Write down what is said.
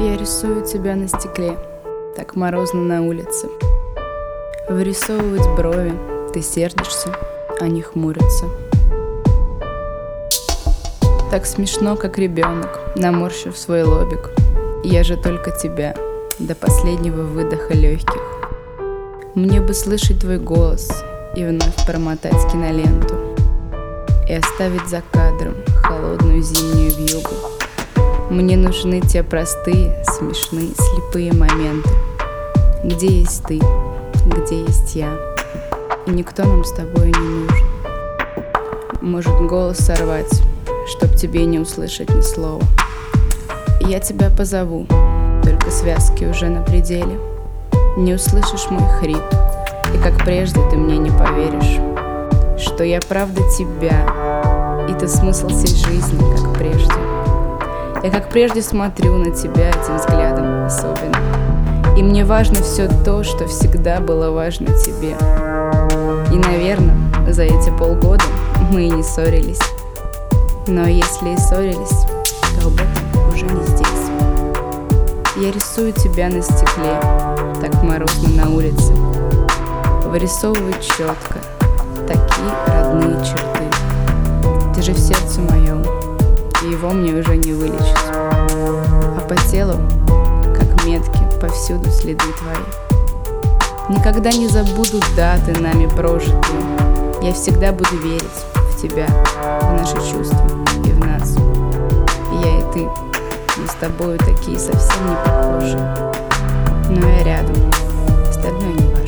Я рисую тебя на стекле, так морозно на улице. Вырисовывать брови, ты сердишься, они хмурятся. Так смешно, как ребенок, наморщив свой лобик. Я же только тебя, до последнего выдоха легких. Мне бы слышать твой голос и вновь промотать киноленту и оставить за кадром холодную зимнюю вьюгу. Мне нужны те простые, смешные, слепые моменты, где есть ты, где есть я, и никто нам с тобой не нужен. Может, голос сорвать, чтоб тебе не услышать ни слова. Я тебя позову, только связки уже на пределе. Не услышишь мой хрип, и как прежде ты мне не поверишь, что я правда тебя, и ты смысл всей жизни, как прежде. Я как прежде смотрю на тебя этим взглядом особенно, и мне важно все то, что всегда было важно тебе. И, наверное, за эти полгода мы и не ссорились. Но если и ссорились, то об этом уже не здесь. Я рисую тебя на стекле, так морозно на улице. Вырисовываю четко такие родные черты. Ты же в сердце моем, и его мне уже не вылечить. А по телу, как метки, повсюду следы твои. Никогда не забуду даты нами прожитые. Я всегда буду верить в тебя, в наши чувства и в нас. Я и ты, мы с тобою такие совсем не похожи. Но я рядом, с тобой не важно.